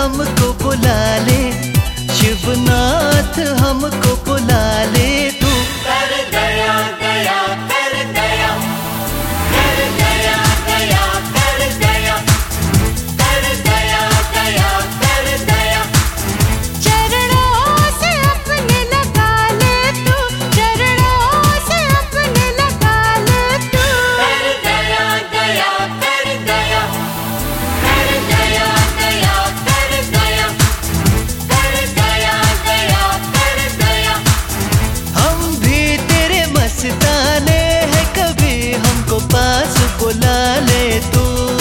हमको बुला ले, शिवनाथ हमको बुला ले। तू कर दया दया कर दया, कर दया दया कर दया, कर दया दया कर दया। चरणों से अपने लगा ले तू, चरणों से अपने लगा ले तू। कर दया दया कर दया, कर दया दया कर दया, कर दया दया कर दया। हम भी तेरे मस्ताने हैं, कभी हमको पास बुला ले तू।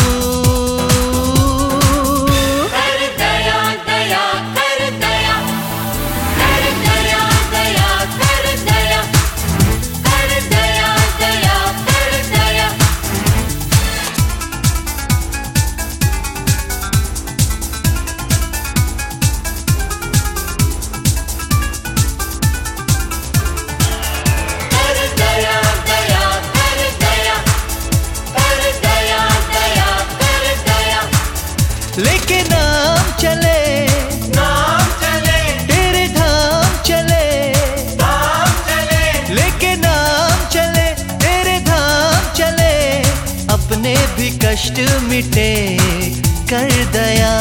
कर दया दया कर दया, कर दया दया कर दया, कर दया दया कर दया। कर दया दया कर दया, कर दया दया कर दया। लेके नाम चले, नाम चले तेरे धाम चले, धाम चले, लेके नाम चले, तेरे धाम चले। अपने भी कष्ट मिटे, कर दया।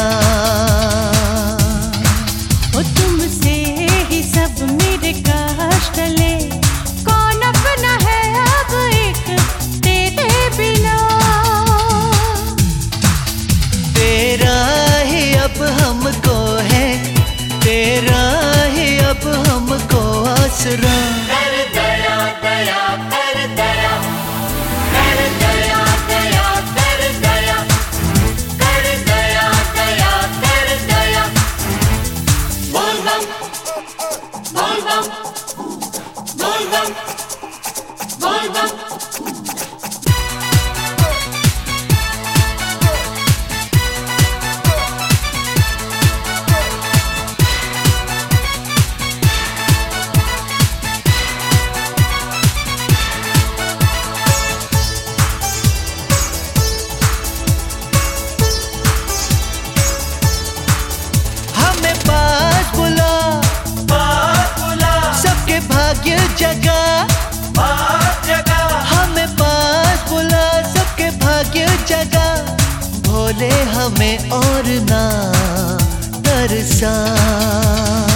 ओ तुमसे ही सब मेरे कष्ट ले, कौन अपना है अब एक तेरे बिना। तेरा ही अब हमको है, तेरा ही अब हमको आसरा। कर दया दया कर दया, कर दया दया कर दया, कर दया दया कर दया। बोल बम बोल बम बोल बम बोल बम। हमें पास बुला, पास बुला सबके भाग्य जगा। पास जगा, हमें पास बुला, सबके भाग्य जगा। भोले हमें और ना तरसा।